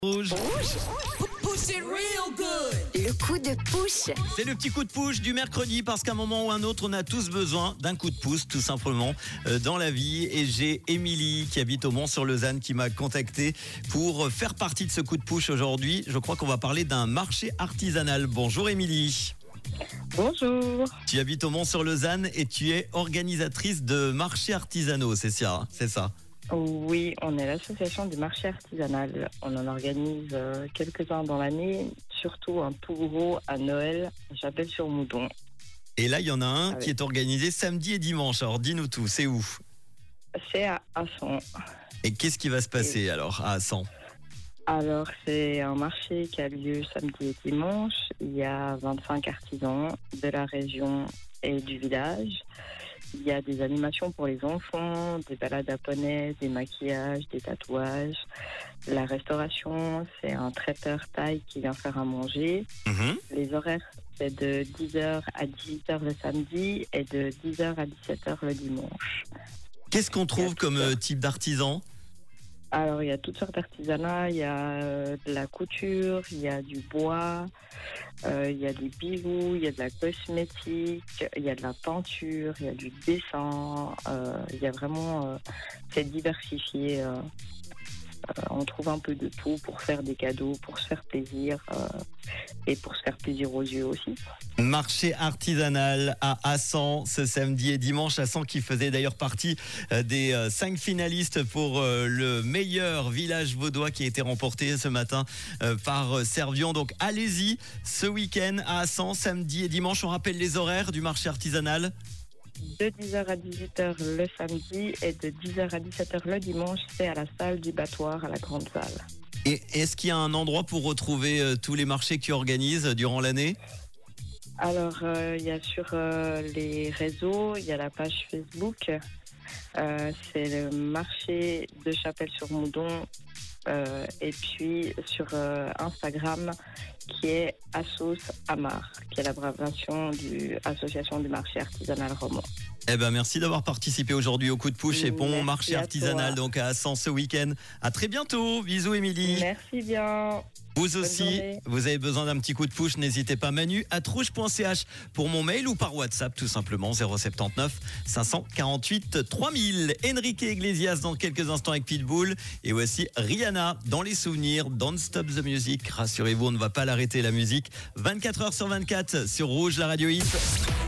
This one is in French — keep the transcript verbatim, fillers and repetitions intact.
Rouge. Push it real good. Le coup de push. C'est le petit coup de push du mercredi parce qu'à un moment ou un autre, on a tous besoin d'un coup de pouce, tout simplement, euh, dans la vie. Et j'ai Émilie qui habite au Mont-sur-Lausanne qui m'a contacté pour faire partie de ce coup de push aujourd'hui. Je crois qu'on va parler d'un marché artisanal. Bonjour Émilie. Bonjour. Tu habites au Mont-sur-Lausanne et tu es organisatrice de marchés artisanaux, c'est ça, c'est ça. Oui, on est l'association du marché artisanal. On en organise euh, quelques-uns dans l'année, surtout un tout gros à Noël, à Chapelle-sur-Moudon. Et là, il y en a un Ah oui. qui est organisé samedi et dimanche. Alors dis-nous tout, c'est où? C'est à Asson. Et qu'est-ce qui va se passer alors à Assan? Alors, c'est un marché qui a lieu samedi et dimanche. Il y a vingt-cinq artisans de la région et du village. Il y a des animations pour les enfants, des balades à poney, des maquillages, des tatouages. La restauration, c'est un traiteur thaï qui vient faire à manger. Mhm. Les horaires, c'est de dix heures à dix-huit heures le samedi et de dix heures à dix-sept heures le dimanche. Qu'est-ce qu'on trouve Il y a comme tout ça. euh, type d'artisan? Alors, il y a toutes sortes d'artisanat. Il y a euh, de la couture, il y a du bois, euh, il y a des bijoux, il y a de la cosmétique, il y a de la peinture, il y a du dessin. Euh, il y a vraiment... Euh, c'est diversifié. Euh, euh, on trouve un peu de tout pour faire des cadeaux, pour se faire plaisir euh, et pour se faire plaisir aux yeux aussi. Marché artisanal à Assan ce samedi et dimanche. Assan qui faisait d'ailleurs partie euh, des euh, cinq finalistes pour euh, le meilleur village vaudois qui a été remporté ce matin euh, par euh, Servion. Donc allez-y ce week-end à Assan, samedi et dimanche. On rappelle les horaires du marché artisanal. De dix heures à dix-huit heures le samedi et de dix heures à dix-sept heures le dimanche, c'est à la salle du battoir, à la grande salle. Et est-ce qu'il y a un endroit pour retrouver euh, tous les marchés qui organisent durant l'année? Alors, euh, il y a sur euh, les réseaux, il y a la page Facebook. Euh, c'est le marché de Chapelle-sur-Moudon. Euh, et puis sur euh, Instagram, qui est Assos Amar, qui est l'abréviation de l'association du marché artisanal roman. Eh ben merci d'avoir participé aujourd'hui au coup de push et bon Merci marché à artisanal toi. donc à Assan ce week-end. À très bientôt. Bisous Émilie. Merci bien. Vous aussi, journée. vous avez besoin d'un petit coup de push, n'hésitez pas. Manu à trouche point c h pour mon mail ou par WhatsApp tout simplement zéro sept neuf cinq cent quarante-huit trois mille. Enrique Iglesias dans quelques instants avec Pitbull et voici Rihanna dans les souvenirs. Don't Stop the Music. Rassurez-vous, on ne va pas l'arrêter la musique. vingt-quatre heures sur vingt-quatre sur Rouge, la radio hit.